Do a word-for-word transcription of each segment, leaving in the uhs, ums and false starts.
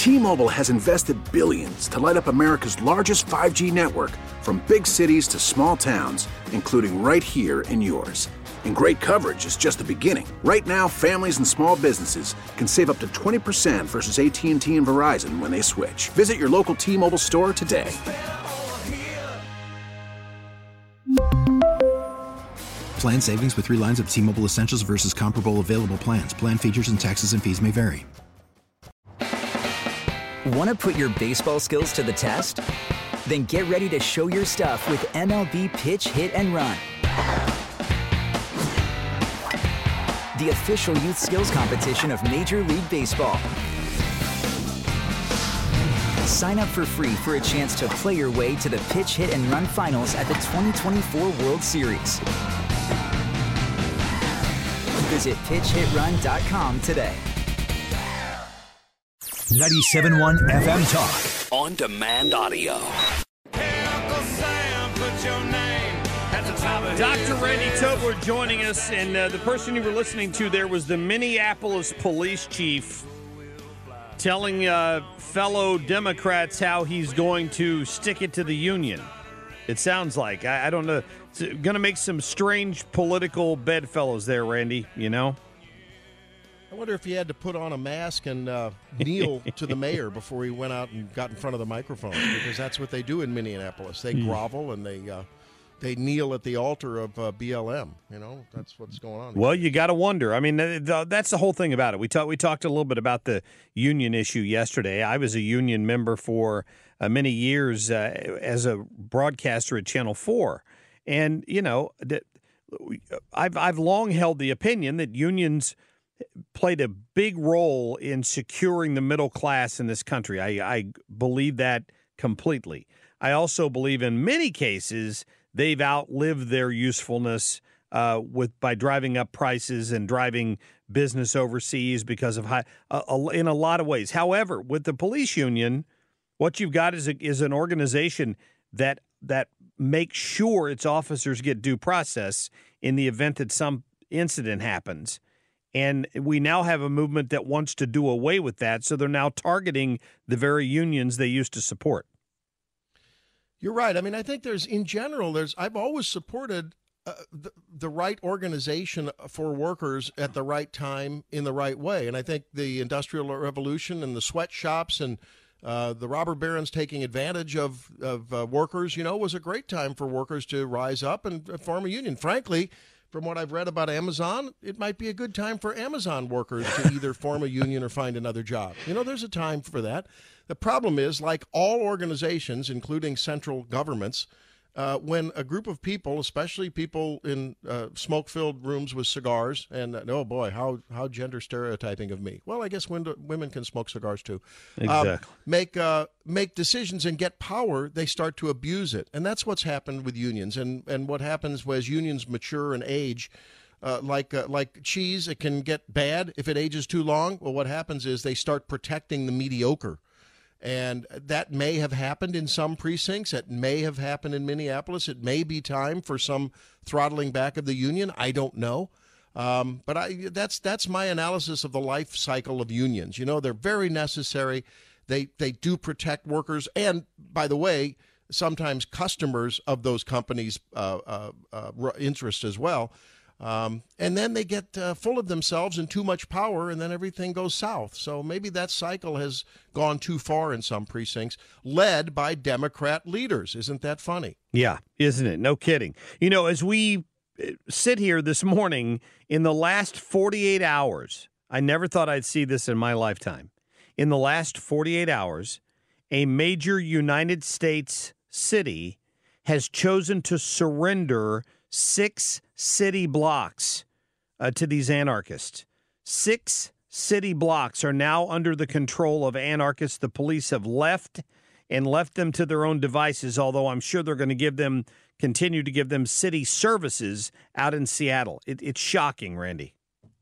T-Mobile has invested billions to light up America's largest five G network, from big cities to small towns, including right here in yours. And great coverage is just the beginning. Right now, families and small businesses can save up to twenty percent versus A T and T and Verizon when they switch. Visit your local T-Mobile store today. Plan savings with three lines of T-Mobile Essentials versus comparable available plans. Plan features and taxes and fees may vary. Want to put your baseball skills to the test? Then get ready to show your stuff with M L B Pitch, Hit, and Run. The official youth skills competition of Major League Baseball. Sign up for free for a chance to play your way to the Pitch, Hit, and Run finals at the twenty twenty-four World Series. Visit pitch hit run dot com today. ninety-seven point one F M Talk. On demand audio. Doctor Randy Tobler joining us, and uh, the person you were listening to there was the Minneapolis police chief telling uh, fellow Democrats how he's going to stick it to the union. It sounds like. I, I don't know. It's going to make some strange political bedfellows there, Randy, you know? I wonder if he had to put on a mask and uh, kneel to the mayor before he went out and got in front of the microphone, because that's what they do in Minneapolis. They grovel and they uh, they kneel at the altar of uh, B L M. You know, that's what's going on. Well, you got to wonder. I mean, that's the whole thing about it. We talked we talked a little bit about the union issue yesterday. I was a union member for uh, many years uh, as a broadcaster at Channel four. And, you know, I've I've long held the opinion that unions played a big role in securing the middle class in this country. I, I believe that completely. I also believe in many cases they've outlived their usefulness uh, with by driving up prices and driving business overseas because of high uh, in a lot of ways. However, with the police union, what you've got is a, is an organization that that makes sure its officers get due process in the event that some incident happens. And we now have a movement that wants to do away with that, so they're now targeting the very unions they used to support. You're right. I mean, I think there's, in general, there's. I've always supported uh, the, the right organization for workers at the right time in the right way. And I think the Industrial Revolution and the sweatshops and uh, the robber barons taking advantage of, of uh, workers, you know, was a great time for workers to rise up and uh, form a union. Frankly, from what I've read about Amazon, it might be a good time for Amazon workers to either form a union or find another job. You know, there's a time for that. The problem is, like all organizations, including central governments, uh, when a group of people, especially people in uh, smoke-filled rooms with cigars, and uh, oh boy, how how gender stereotyping of me. Well, I guess women, women can smoke cigars too. Exactly. Um, make uh, make decisions and get power, they start to abuse it, and that's what's happened with unions. And and what happens as unions mature and age, uh, like uh, like cheese, it can get bad if it ages too long. Well, what happens is they start protecting the mediocre. And that may have happened in some precincts. It may have happened in Minneapolis. It may be time for some throttling back of the union. I don't know. Um, but I, that's that's my analysis of the life cycle of unions. You know, they're very necessary. They they do protect workers. And, by the way, sometimes customers of those companies' uh, uh, uh, interest as well. Um, and then they get uh, full of themselves and too much power, and then everything goes south. So maybe that cycle has gone too far in some precincts, led by Democrat leaders. Isn't that funny? Yeah, isn't it? No kidding. You know, as we sit here this morning, in the last forty-eight hours, I never thought I'd see this in my lifetime. In the last forty-eight hours, a major United States city has chosen to surrender six city blocks uh, to these anarchists. Six city blocks are now under the control of anarchists. The police have left and left them to their own devices, although I'm sure they're going to give them, continue to give them city services out in Seattle. It, it's shocking, Randy.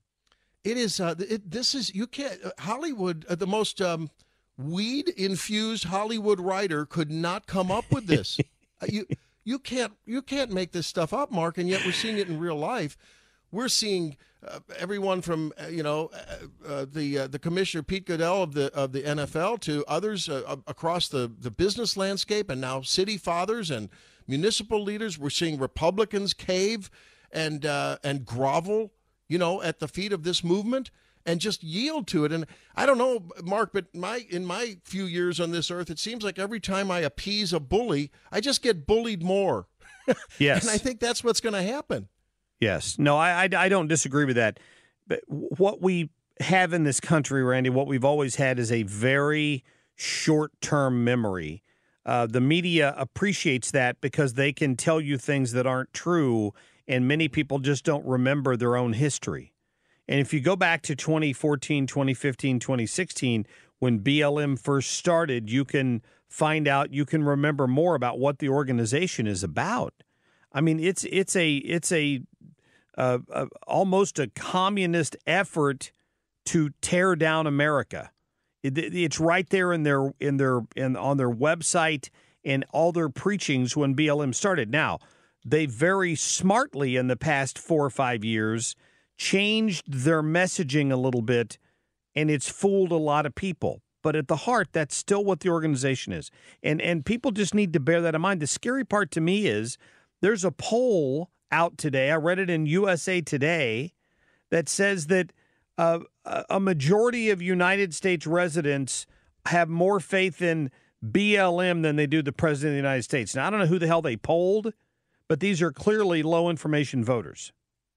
It is. Uh, it, this is, you can't, uh, Hollywood, uh, the most um, weed-infused Hollywood writer could not come up with this. uh, you You can't you can't make this stuff up, Mark, and yet we're seeing it in real life. we're seeing uh, everyone from uh, you know uh, uh, the uh, the commissioner Pete Goodell of the of the N F L to others uh, across the the business landscape, and now city fathers and municipal leaders. We're seeing Republicans cave and uh, and grovel, you know, at the feet of this movement and just yield to it. And I don't know, Mark, but my in my few years on this earth, it seems like every time I appease a bully, I just get bullied more. Yes. And I think that's what's going to happen. Yes. No, I, I, I don't disagree with that. But what we have in this country, Randy, what we've always had is a very short-term memory. Uh, the media appreciates that because they can tell you things that aren't true, and many people just don't remember their own history. And if you go back to twenty fourteen, twenty fifteen, twenty sixteen, when B L M first started, you can find out, you can remember more about what the organization is about. I mean, it's it's a it's a, uh, uh, almost a communist effort to tear down America. It, it's right there in their in their in on their website and all their preachings when B L M started. Now, they very smartly in the past four or five years changed their messaging a little bit, and it's fooled a lot of people. But at the heart, that's still what the organization is. And and people just need to bear that in mind. The scary part to me is there's a poll out today, I read it in U S A Today, that says that uh, a majority of United States residents have more faith in B L M than they do the President of the United States. Now, I don't know who the hell they polled, but these are clearly low-information voters.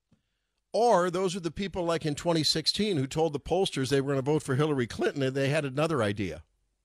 Or those are the people like in twenty sixteen who told the pollsters they were going to vote for Hillary Clinton and they had another idea.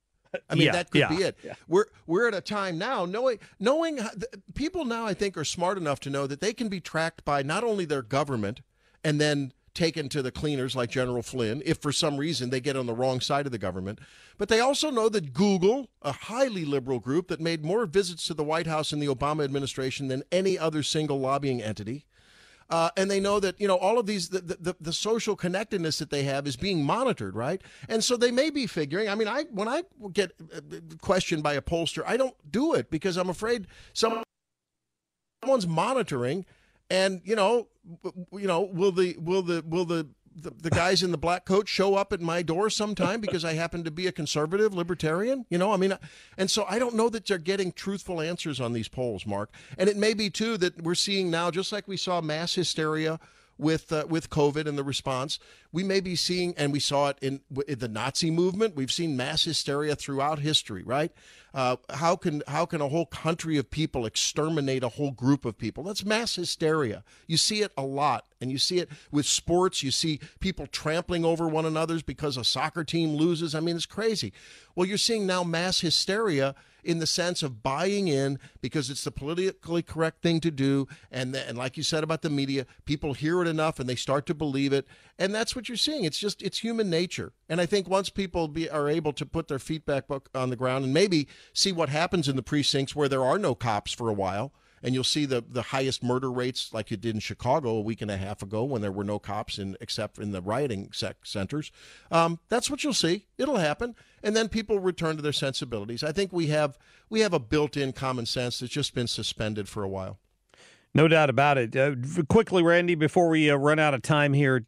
I mean, yeah, that could yeah, be it. Yeah. We're we're at a time now knowing knowing people now I think are smart enough to know that they can be tracked by not only their government and then taken to the cleaners like General Flynn if for some reason they get on the wrong side of the government, but they also know that Google, a highly liberal group that made more visits to the White House in the Obama administration than any other single lobbying entity. Uh, and they know that, you know, all of these, the, the, the social connectedness that they have is being monitored, right? And so they may be figuring, I mean, I when I get questioned by a pollster, I don't do it because I'm afraid some, someone's monitoring and, you know, you know, will the, will the, will the, the, the guys in the black coat show up at my door sometime because I happen to be a conservative libertarian? You know, I mean, and so I don't know that they're getting truthful answers on these polls, Mark. And it may be, too, that we're seeing now, just like we saw mass hysteria with uh, with COVID and the response, we may be seeing, and we saw it in, in the Nazi movement, we've seen mass hysteria throughout history, right? Uh, how can how can a whole country of people exterminate a whole group of people? That's mass hysteria. You see it a lot, and you see it with sports. You see people trampling over one another's because a soccer team loses. I mean, it's crazy. Well, you're seeing now mass hysteria in the sense of buying in because it's the politically correct thing to do. And, and like you said about the media, people hear it enough and they start to believe it. And that's what you're seeing. It's just, it's human nature. And I think once people be, are able to put their feet back on the ground and maybe see what happens in the precincts where there are no cops for a while, and you'll see the, the highest murder rates like you did in Chicago a week and a half ago when there were no cops in except in the rioting sec- centers. Um, that's what you'll see. It'll happen. And then people return to their sensibilities. I think we have we have a built-in common sense that's just been suspended for a while. No doubt about it. Uh, quickly, Randy, before we uh, run out of time here,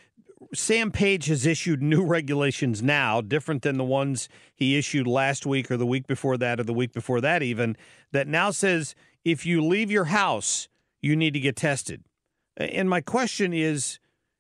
Sam Page has issued new regulations now, different than the ones he issued last week or the week before that or the week before that even, that now says if you leave your house, you need to get tested. And my question is,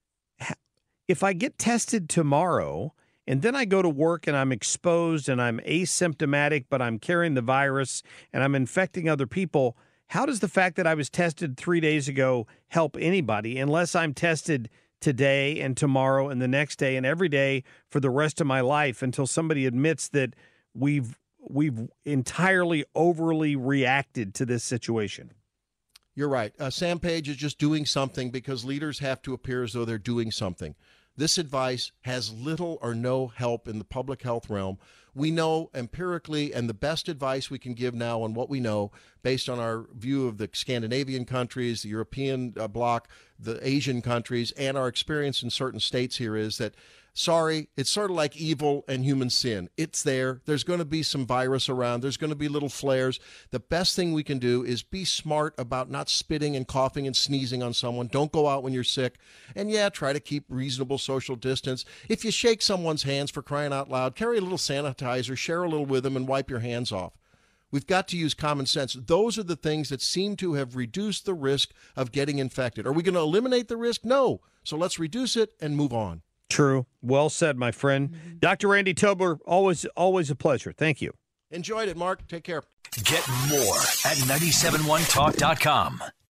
if I get tested tomorrow and then I go to work and I'm exposed and I'm asymptomatic, but I'm carrying the virus and I'm infecting other people, how does the fact that I was tested three days ago help anybody unless I'm tested today and tomorrow and the next day and every day for the rest of my life until somebody admits that we've we've entirely overly reacted to this situation? You're right. Uh, Sam Page is just doing something because leaders have to appear as though they're doing something. This advice has little or no help in the public health realm. We know empirically, and the best advice we can give now on what we know, based on our view of the Scandinavian countries, the European uh, bloc, the Asian countries, and our experience in certain states here, is that sorry, it's sort of like evil and human sin. It's there. There's going to be some virus around. There's going to be little flares. The best thing we can do is be smart about not spitting and coughing and sneezing on someone. Don't go out when you're sick. And yeah, try to keep reasonable social distance. If you shake someone's hands, for crying out loud, carry a little sanitizer, share a little with them, and wipe your hands off. We've got to use common sense. Those are the things that seem to have reduced the risk of getting infected. Are we going to eliminate the risk? No. So let's reduce it and move on. True. Well said, my friend. Mm-hmm. Doctor Randy Tobler, always, always a pleasure. Thank you. Enjoyed it, Mark. Take care. Get more at nine seven one talk dot com.